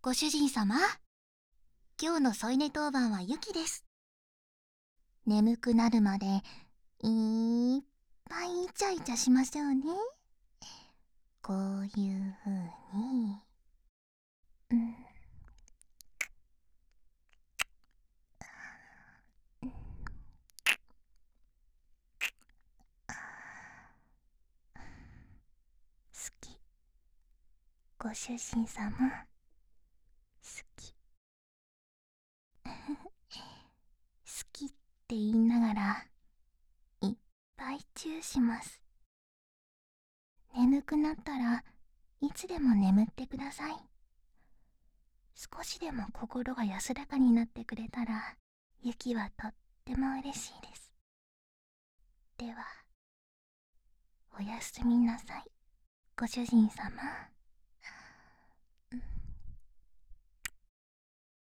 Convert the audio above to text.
ご主人様、今日の添い寝当番はユキです。眠くなるまでいっぱいイチャイチャしましょうね。こういう風に、好き。ご主人様、好き。好きって言いながらいっぱいチューします。眠くなったらいつでも眠ってください。少しでも心が安らかになってくれたらユキはとっても嬉しいです。ではおやすみなさい、ご主人様。